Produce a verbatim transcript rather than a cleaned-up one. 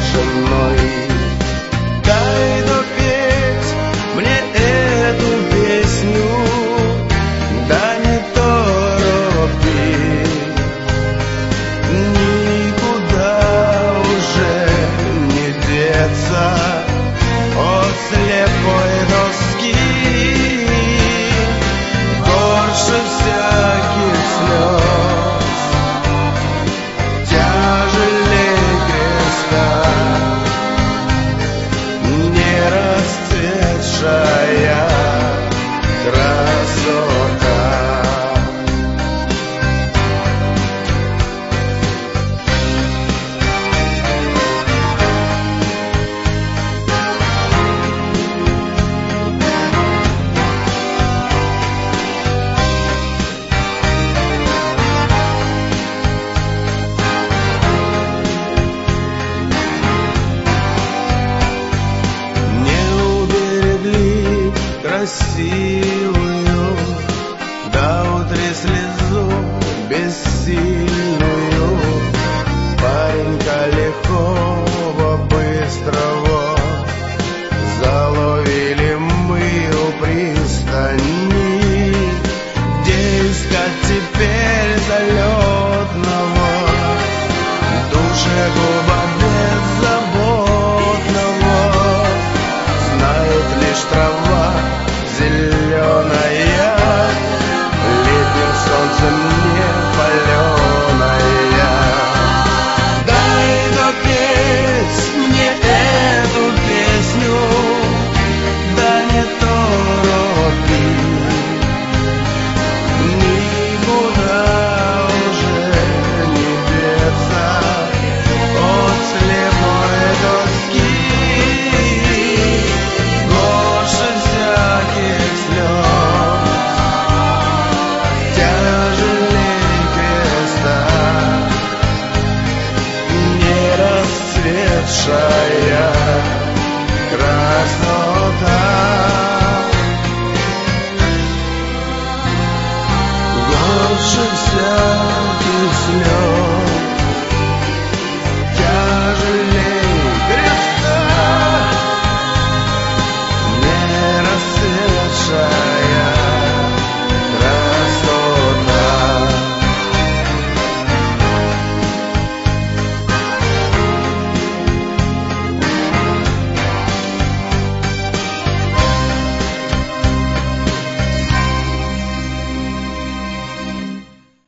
тишиной. Дай допеть мне эту песню, да не торопи, никуда уже не деться от слепой доски. Горше всяких слез, тяжелей креста, не расцветшая красота. Красивую, да утри слезу бессильную, паренька легкого, быстрого заловили мы у пристани. Где искать теперь залетного, душегуба беззаботного? Знает лишь трава зеленая, летним солнцем не паленая. Дай допеть мне эту песню, да не торопи, никуда уже не деться от слепой доски. Горше всяких слез, тяжелей креста, не расцветшая красота.